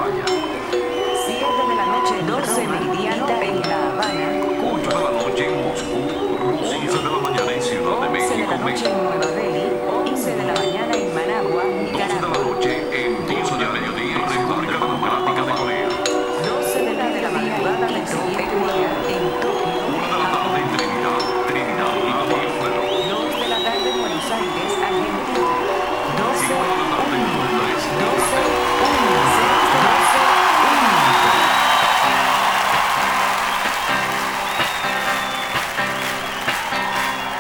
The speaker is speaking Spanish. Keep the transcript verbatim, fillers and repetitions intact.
España. siete de la noche en doce meridiano en La Habana, ocho de la noche en Moscú, Rusia. once de la mañana en Ciudad de once de México, la noche México. en Nueva Delhi, once de la mañana en Managua, doce de la Nicaragua, noche en doce del mediodía en República Democrática de Corea. doce de la madrugada del siguiente día en Tokio, una de la tarde en Trinidad, Trinidad y Tobago. dos de la tarde en Buenos Aires, Argentina, doce